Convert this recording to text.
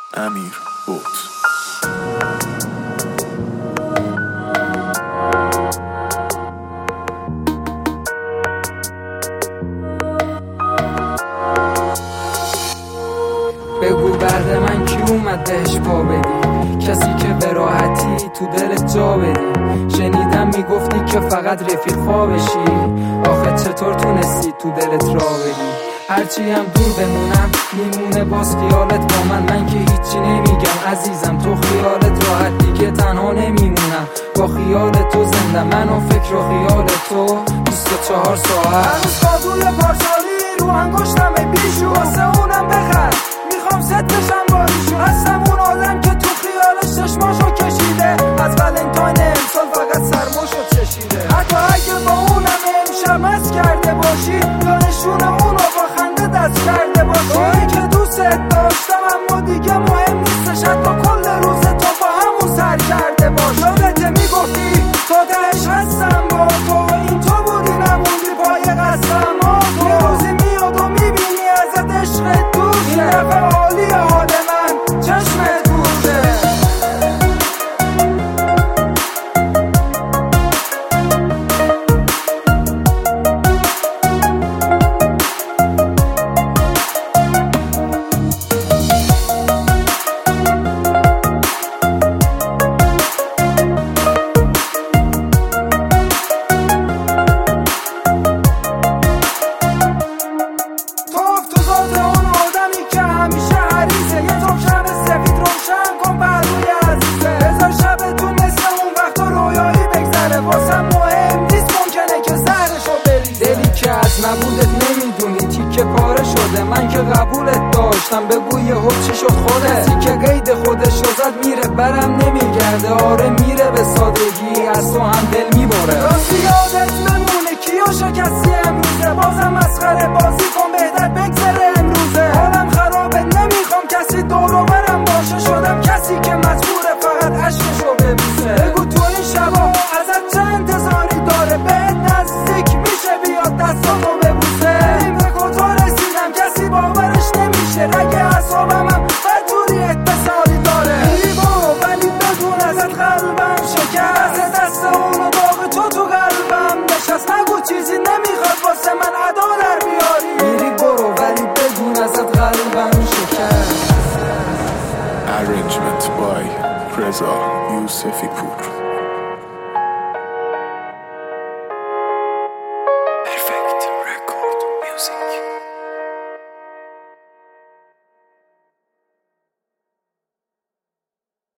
امیر بوت. بگو بعد من کی اومد بهش پا بدی، کسی که به راحتی تو دلت جا بدی. شنیدم میگفتی که فقط رفیق بشی، آخه چطور تونستی تو دلت را بدی؟ هرچی هم دور بمونم میمونه باز خیالت با من که هیچی نمیگم عزیزم، تو خیالت راحت دیگه تنها نمیمونم. با خیال تو زنده من و فکر و خیال تو 24 ساعت. هنوز قابوی پارسالی رو انگشتم بیشو، واسه اونم بخر میخوام ست بشم با ایشون. هستم اون آدم که تو خیالش چشماشو کشیده، از ولنتاین امسال فقط سرماشو چشیده. حتی اگه با اونم امشب مست کرده باشی، یا نشون اونو با خنده دست کرده باشی. تویی که دوست داشتم اما دیگه مهم نیستش، حتی کل روز تو با همون سر کرده باش. یادته میگفتی تا دهش هستم با تو، این تو بودی نموندی پای قسم ها. یه روزی میاد و میبینی ازت عشق دوشه، این دفعه عالی حال من چشمت بوده. نبودت نمیدونی تیکه پاره شده، من که قبولت داشتم بگو یه حب چی شد خوده. کسی که قید خودش رو زد میره برم نمیگرده، آره میره به سادگی از تو هم دل میبره. راستی یادت بمونه کیو شکستی امروزه، بازم مسخره بازی کن بهتر بگذره امروزه. حالم خرابه نمیخوام کسی دور و برم باشه، شدم کسی که مجبوره فقط عشقشو ببوسه. بگو تو این شبا ازت چه انتظاری داره، بهت نزدیک میشه بیاد دستاتو ببوسه. این به کجا رسیدم کسی باورش نمیشه، اگه اعصابم هم بدجوری اتصالی داره. میری برو ولی بدون ازت قلبم شکست، دست اونو داغ تو قلبم نشست. نگو چیزی نمیخواد واسه من ادا در بیاری. میری برو ولی بدون ازت قلبم شکست. Arrangement by Reza Yusefi Pur.